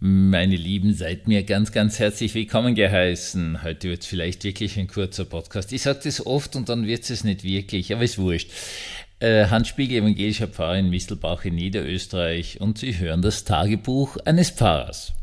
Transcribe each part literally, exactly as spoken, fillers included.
Meine Lieben, seid mir ganz, ganz herzlich willkommen geheißen. Heute wird es vielleicht wirklich ein kurzer Podcast. Ich sage das oft und dann wird es nicht wirklich, aber ist wurscht. Äh, Hans Spiegel, evangelischer Pfarrer in Mistelbach in Niederösterreich, und Sie hören das Tagebuch eines Pfarrers.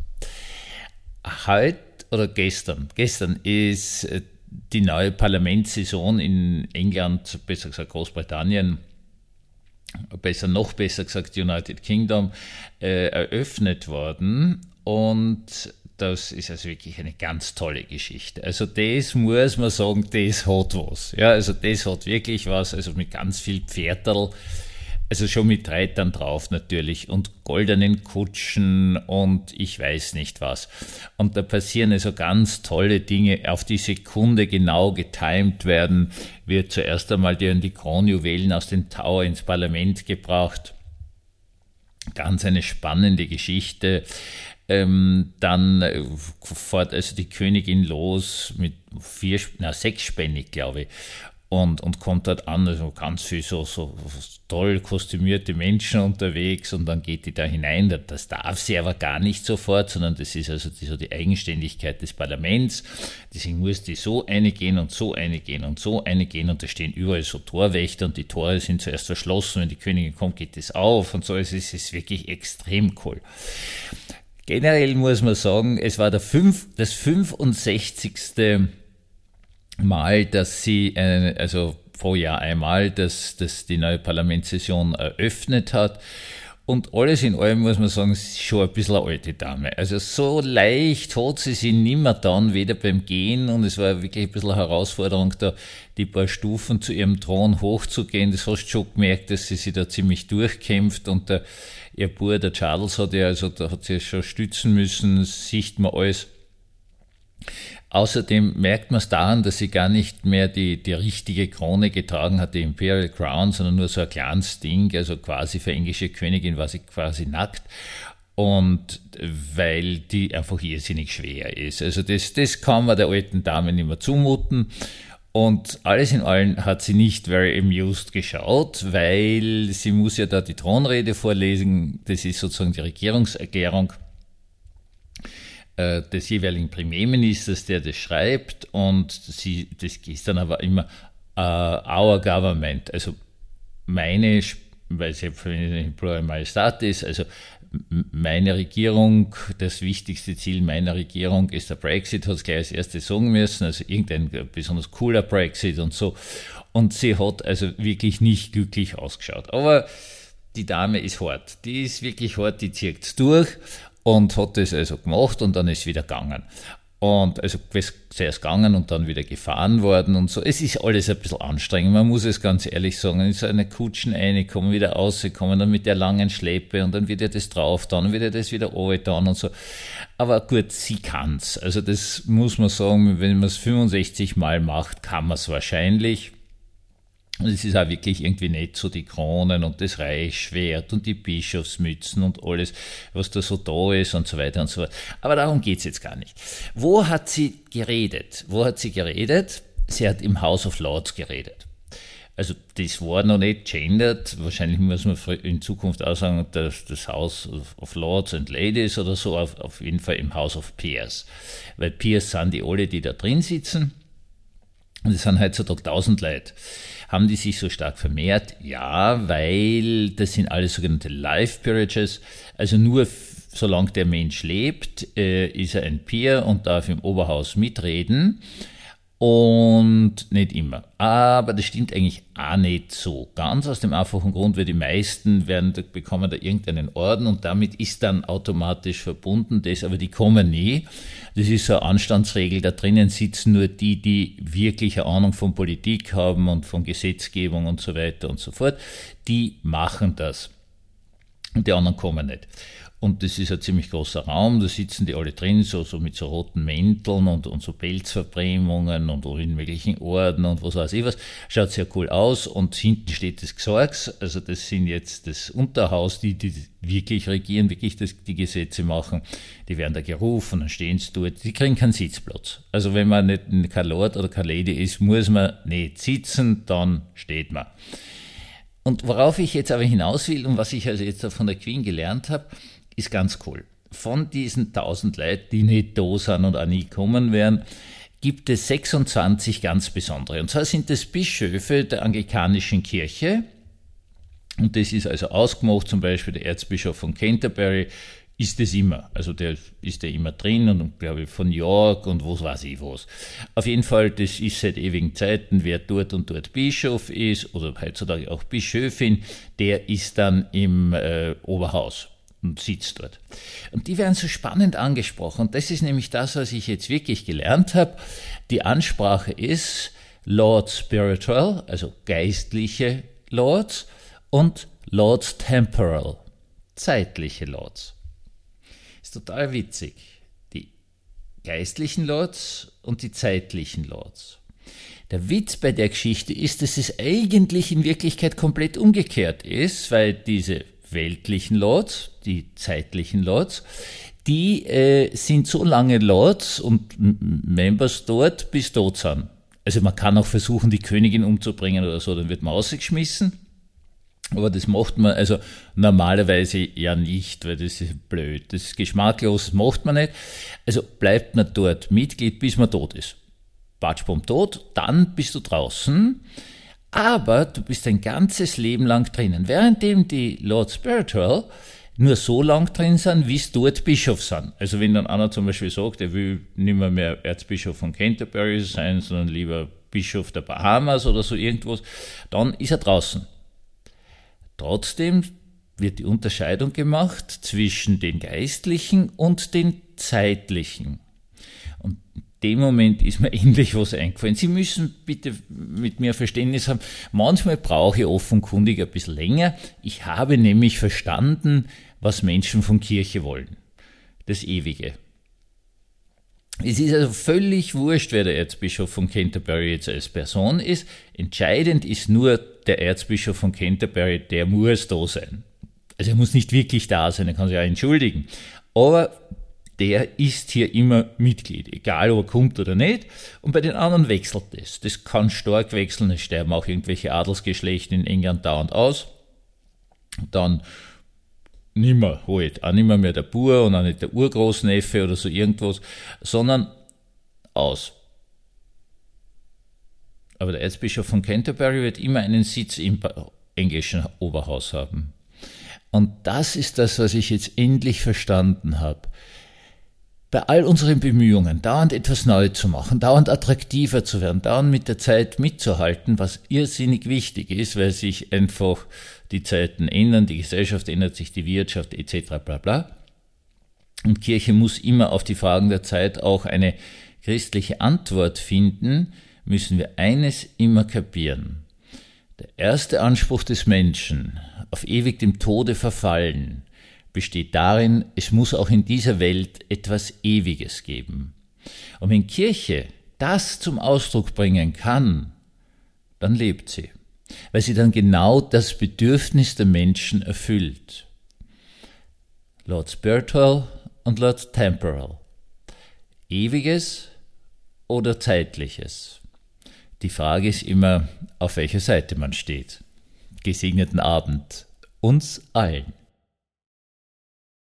Heute oder gestern, gestern ist die neue Parlamentssaison in England, besser gesagt Großbritannien, besser noch besser gesagt United Kingdom, äh, eröffnet worden, und das ist also wirklich eine ganz tolle Geschichte. Also das muss man sagen, das hat was. Ja, also das hat wirklich was, also mit ganz viel Pferdl, also schon mit Reitern drauf natürlich und goldenen Kutschen und ich weiß nicht was. Und da passieren also ganz tolle Dinge, auf die Sekunde genau getimt werden, wird zuerst einmal die, die Kronjuwelen aus dem Tower ins Parlament gebracht. Ganz eine spannende Geschichte. Ähm, dann äh, fährt also die Königin los mit vier, na, sechsspännig, glaube ich. Und, und kommt dort an, also ganz viel so, so toll kostümierte Menschen unterwegs, und dann geht die da hinein. Das darf sie aber gar nicht sofort, sondern das ist also die, so die Eigenständigkeit des Parlaments. Deswegen muss die so eine gehen und so eine gehen und so eine gehen, und da stehen überall so Torwächter und die Tore sind zuerst verschlossen. Wenn die Königin kommt, geht das auf und so. Es ist, es ist wirklich extrem cool. Generell muss man sagen, es war der fünf, das fünfundsechzigste Mal, dass sie, äh, also pro Jahr einmal, dass, dass die neue Parlamentssession eröffnet hat. Und alles in allem muss man sagen, sie ist schon ein bisschen eine alte Dame. Also so leicht hat sie sich nimmer dann, weder beim Gehen, und es war wirklich ein bisschen eine Herausforderung, da die paar Stufen zu ihrem Thron hochzugehen. Das hast du schon gemerkt, dass sie sich da ziemlich durchkämpft, und der, ihr Bruder, der Charles, hat ja, also da hat sie schon stützen müssen, sieht man alles. Außerdem merkt man es daran, dass sie gar nicht mehr die, die richtige Krone getragen hat, die Imperial Crown, sondern nur so ein kleines Ding, also quasi für englische Königin war sie quasi nackt, und weil die einfach irrsinnig schwer ist. Also das, das kann man der alten Dame nicht mehr zumuten. Und alles in allem hat sie nicht very amused geschaut, weil sie muss ja da die Thronrede vorlesen, das ist sozusagen die Regierungserklärung des jeweiligen Premierministers, der das schreibt, und sie, das ist dann aber immer uh, our government, also meine, weil sie in Plural Majestatis, also meine Regierung, das wichtigste Ziel meiner Regierung ist der Brexit, hat es gleich als erstes sagen müssen, also irgendein besonders cooler Brexit und so, und sie hat also wirklich nicht glücklich ausgeschaut, aber die Dame ist hart, die ist wirklich hart, die zieht es durch. Und hat das also gemacht, und dann ist wieder gegangen. Und also zuerst gegangen und dann wieder gefahren worden und so. Es ist alles ein bisschen anstrengend, man muss es ganz ehrlich sagen. In so eine Kutschen reinkommen, wieder rauskommen, dann mit der langen Schleppe und dann wieder das drauf, dann wieder das wieder runter und so. Aber gut, sie kann's. Also das muss man sagen, wenn man es fünfundsechzig Mal macht, kann man es wahrscheinlich. Und es ist auch wirklich irgendwie nett, so die Kronen und das Reichsschwert und die Bischofsmützen und alles, was da so da ist und so weiter und so fort. Aber darum geht's jetzt gar nicht. Wo hat sie geredet? Wo hat sie geredet? Sie hat im House of Lords geredet. Also das war noch nicht gendered. Wahrscheinlich muss man in Zukunft auch sagen, dass das House of Lords and Ladies oder so, auf, auf jeden Fall im House of Peers. Weil Peers sind die alle, die da drin sitzen. Und es sind heutzutage tausend Leute. Haben die sich so stark vermehrt? Ja, weil das sind alles sogenannte Life Peerages. Also nur f- solange der Mensch lebt, äh, ist er ein Peer und darf im Oberhaus mitreden. Und nicht immer. Aber das stimmt eigentlich auch nicht so. Ganz aus dem einfachen Grund, weil die meisten werden, bekommen da irgendeinen Orden und damit ist dann automatisch verbunden das, aber die kommen nie. Das ist so eine Anstandsregel, da drinnen sitzen nur die, die wirklich eine Ahnung von Politik haben und von Gesetzgebung und so weiter und so fort. Die machen das. Und die anderen kommen nicht. Und das ist ein ziemlich großer Raum, da sitzen die alle drin, so, so mit so roten Mänteln und, und so Pelzverbrämungen und in möglichen Orden und was weiß ich was. Schaut sehr cool aus, und hinten steht das Gesorgs, also das sind jetzt das Unterhaus, die, die wirklich regieren, wirklich das, die Gesetze machen. Die werden da gerufen, dann stehen sie dort, die kriegen keinen Sitzplatz. Also wenn man nicht kein Lord oder keine Lady ist, muss man nicht sitzen, dann steht man. Und worauf ich jetzt aber hinaus will und was ich also jetzt von der Queen gelernt habe, ist ganz cool. von diesen tausend Leuten, die nicht da sind und auch nie kommen werden, gibt es sechsundzwanzig ganz besondere. Und zwar sind das Bischöfe der anglikanischen Kirche. Und das ist also ausgemacht, zum Beispiel der Erzbischof von Canterbury ist es immer. Also der ist ja immer drin und glaube ich von York und was weiß ich was. Auf jeden Fall, das ist seit ewigen Zeiten, wer dort und dort Bischof ist oder heutzutage auch Bischöfin, der ist dann im äh, Oberhaus und sitzt dort. Und die werden so spannend angesprochen. Und das ist nämlich das, was ich jetzt wirklich gelernt habe. Die Ansprache ist Lord Spiritual, also geistliche Lords, und Lords Temporal, zeitliche Lords. Ist total witzig. Die geistlichen Lords und die zeitlichen Lords. Der Witz bei der Geschichte ist, dass es eigentlich in Wirklichkeit komplett umgekehrt ist, weil diese weltlichen Lords, die zeitlichen Lords, die äh, sind so lange Lords und M- Members dort, bis tot sind. Also man kann auch versuchen, die Königin umzubringen oder so, dann wird man rausgeschmissen. Aber das macht man also normalerweise ja nicht, weil das ist blöd. Das ist geschmacklos, das macht man nicht. Also bleibt man dort Mitglied, bis man tot ist. Batschbom tot, dann bist du draußen. Aber du bist ein ganzes Leben lang drinnen. Währenddem die Lord Spiritual nur so lang drin sind, wie es dort Bischof sind. Also wenn dann einer zum Beispiel sagt, er will nicht mehr, mehr Erzbischof von Canterbury sein, sondern lieber Bischof der Bahamas oder so irgendwas, dann ist er draußen. Trotzdem wird die Unterscheidung gemacht zwischen den Geistlichen und den Zeitlichen. Und in dem Moment ist mir endlich was eingefallen. Sie müssen bitte mit mir Verständnis haben. Manchmal brauche ich offenkundig ein bisschen länger. Ich habe nämlich verstanden, was Menschen von Kirche wollen. Das Ewige. Es ist also völlig wurscht, wer der Erzbischof von Canterbury jetzt als Person ist. Entscheidend ist nur der Erzbischof von Canterbury, der muss da sein. Also er muss nicht wirklich da sein, er kann sich auch entschuldigen. Aber der ist hier immer Mitglied, egal ob er kommt oder nicht. Und bei den anderen wechselt das. Das kann stark wechseln, es sterben auch irgendwelche Adelsgeschlechter in England dauernd aus. Dann nimmer halt, auch nimmer mehr der Bur und auch nicht der Urgroßneffe oder so irgendwas, sondern aus. Aber der Erzbischof von Canterbury wird immer einen Sitz im englischen Oberhaus haben. Und das ist das, was ich jetzt endlich verstanden habe. Bei all unseren Bemühungen, dauernd etwas neu zu machen, dauernd attraktiver zu werden, dauernd mit der Zeit mitzuhalten, was irrsinnig wichtig ist, weil sich einfach die Zeiten ändern, die Gesellschaft ändert sich, die Wirtschaft et cetera bla bla. Und Kirche muss immer auf die Fragen der Zeit auch eine christliche Antwort finden, müssen wir eines immer kapieren. Der erste Anspruch des Menschen, auf ewig dem Tode verfallen, besteht darin, es muss auch in dieser Welt etwas Ewiges geben. Und wenn Kirche das zum Ausdruck bringen kann, dann lebt sie, weil sie dann genau das Bedürfnis der Menschen erfüllt. Lord Spiritual und Lord Temporal. Ewiges oder Zeitliches? Die Frage ist immer, auf welcher Seite man steht. Gesegneten Abend uns allen.